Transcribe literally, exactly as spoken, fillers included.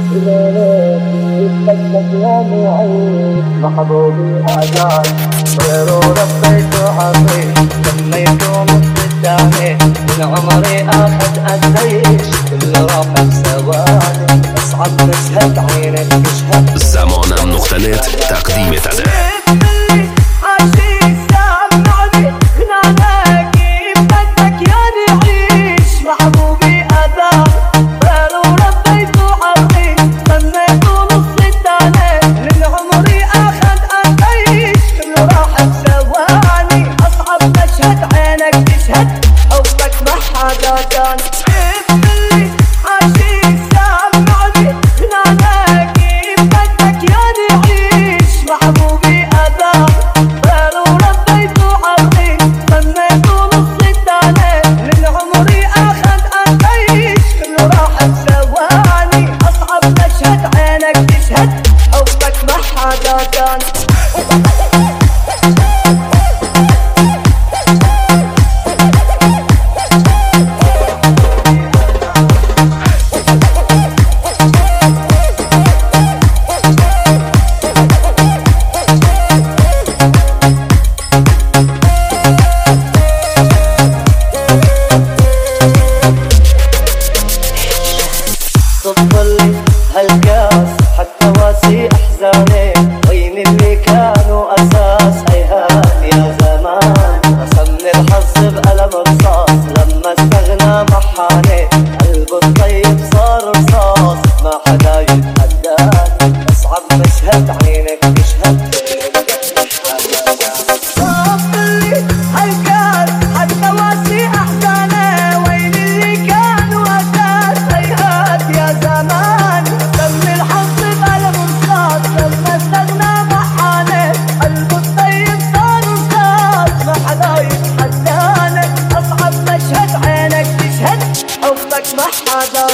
محبوبي أجعل غيره ربيت وحصيت سميت ومت الثاني من عمري أخذ أديش كل راحة ثواني أصعب مشهد عينك تشهد زمانم نقطة نت تقدیم تده هالكاس حتى واسي احزاني وين اللي كانوا اساس هيهات يا زمان رسمني الحظ بقلم رصاص لما استغنى محاني قلبه الطيب صار رصاص ما حدا يتحداني اصعب مشهد عينك تشهد ما حدا